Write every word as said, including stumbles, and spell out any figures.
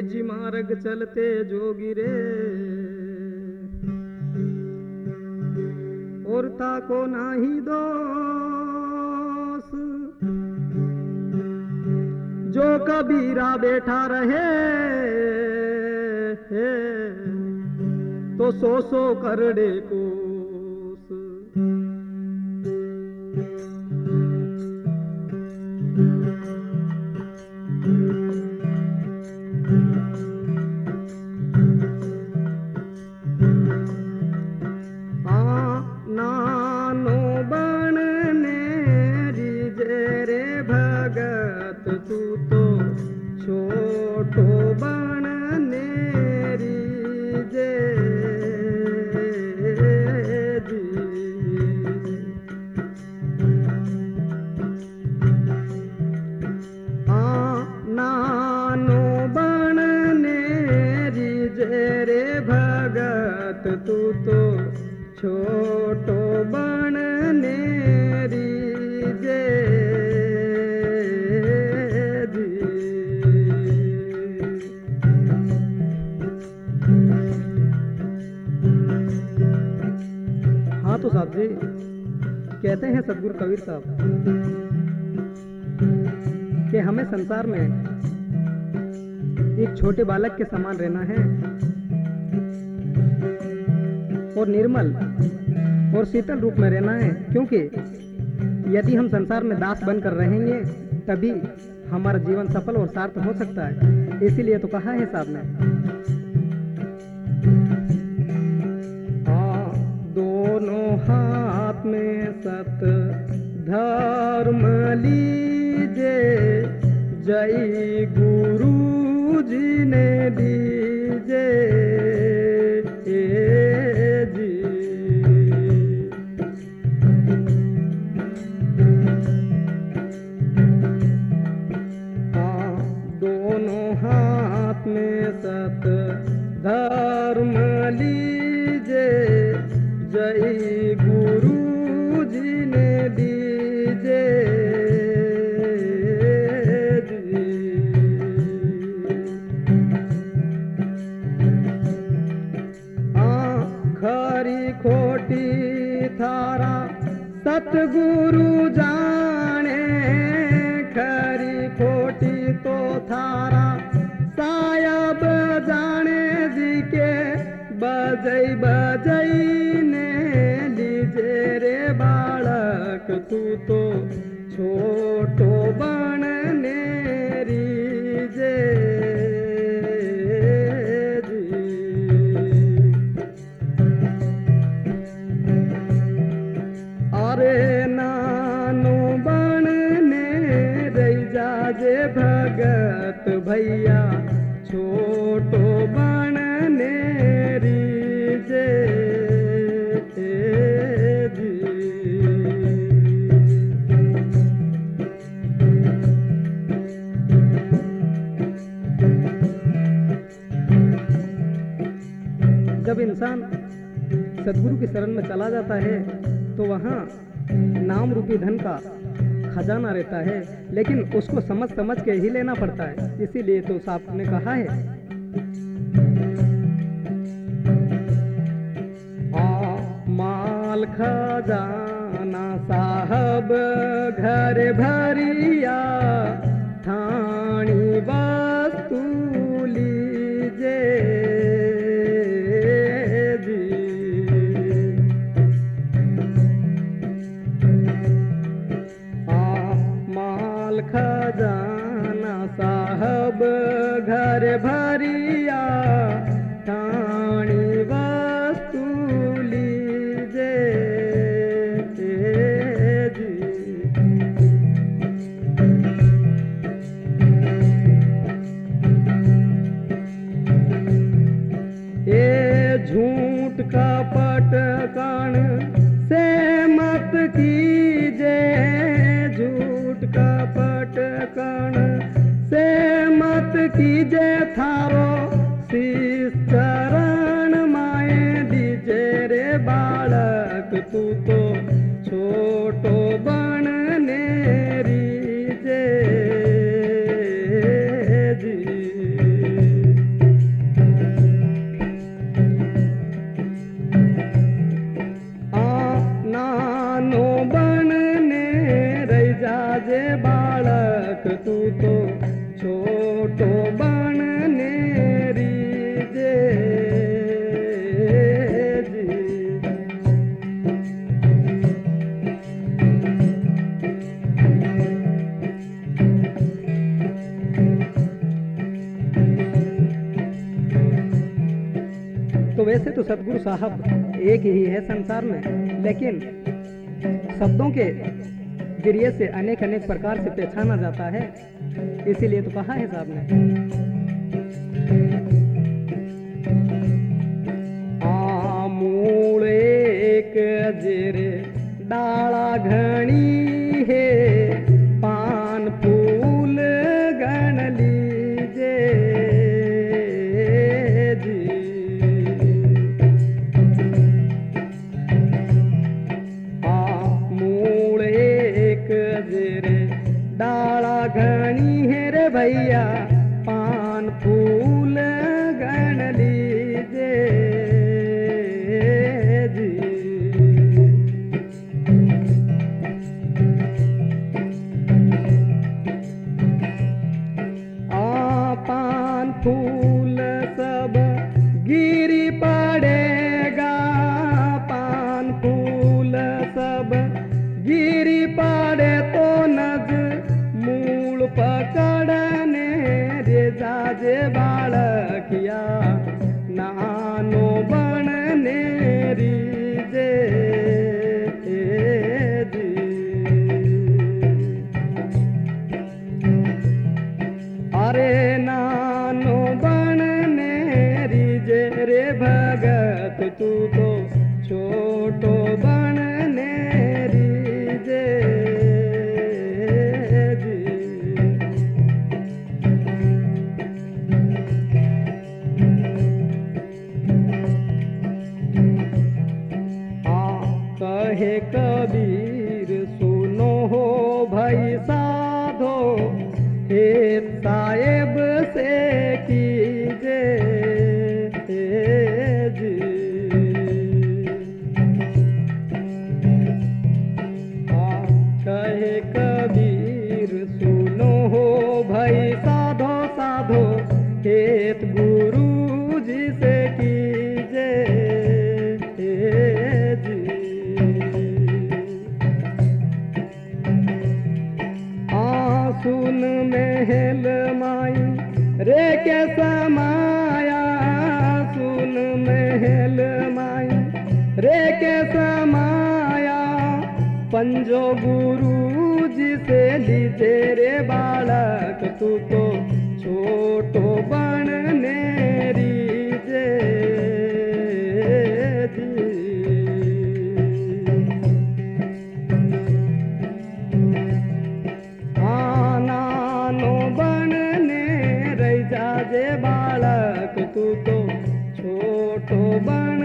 निज मार्ग चलते जोगी रे, और ताको नाही दोष जो कबीरा बैठा रहे, तो सो सो करड़े कोस। नानो बनने रिजे रे भगत, तू तो छोटो बनने रिजे जी। आ नानो बनने रिजे रे भगत, तू तो छोटो बनने रिजे जी। हाँ तो साहब जी, कहते हैं सदगुरु कबीर साहब कि हमें संसार में एक छोटे बालक के समान रहना है और निर्मल और शीतल रूप में रहना है, क्योंकि यदि हम संसार में दास बनकर रहेंगे तभी हमारा जीवन सफल और सार्थक हो सकता है। इसीलिए तो कहा है साहब ने, हाँ दोनों हाथ में सत धर्म लीजे, जय गुरु जी ने दीजे जी। हाँ दोनों हाथ में सत धर्म लीजे, जय गुरु जी ने दीजे जी। खरी खोटी थारा सतगुरु जाने, खरी खोटी तो थारा सायब जाने जी के, बजई बजई ने लीजे रे बालक, तू तो छोटो बनने रीजे भगत भैया, छोटो बनने रीजे जी। जब इंसान सदगुरु की शरण में चला जाता है तो वहाँ नाम रूपी धन का खजाना रहता है, लेकिन उसको समझ समझ के ही लेना पड़ता है। इसीलिए तो साहब ने कहा है, आ माल खजाना साहब घर भरिया, ठाणी वस्तु लीजे जी। खजाना साहब घर भरिया, ठाणी वस्तु लीजे जी। ये झूठ कपट कण से मत कीजे, झूठ कपट कण से मत कीजे, थारो शीश बालक तू तो छोटो बनने रीजे जी। तो वैसे तो सदगुरु साहब एक ही है संसार में, लेकिन शब्दों के जरिए से अनेक अनेक प्रकार से पहचाना जाता है। इसीलिए तो कहा है साहब ने, आमूल एक अजरे डाला घनी है, पान फूल गण लीजे जी। आमूल एक अजरे डाला घनी है रे भैया, पान फूल गण लीजे जी। आ पान फूल सब गिरी पड़ेगा, पान फूल सब गिरी पड़े तो नज मूल पकड़ने रे जाजे बालकिया, नानो बनने रीजे जी। अरे नानो बनने रीजे रे भगत तू तो छोटो बनने रीजे जी। कहे कबीर सुनो हो भाई साधो, हे साहेब से कीजे जी। कहे कबीर सुनो हो भाई साधो साधो, हेत गुरु जी से कीजे जी। आ सुन महल माई रे के समाया, सुन महल माई रे के समाया, पंजो गुरु जी से लीजे रे बालक तू तो छोटो बनने रीजे जी। नानो बनने रही जाजे बालक तू तो छोटो बन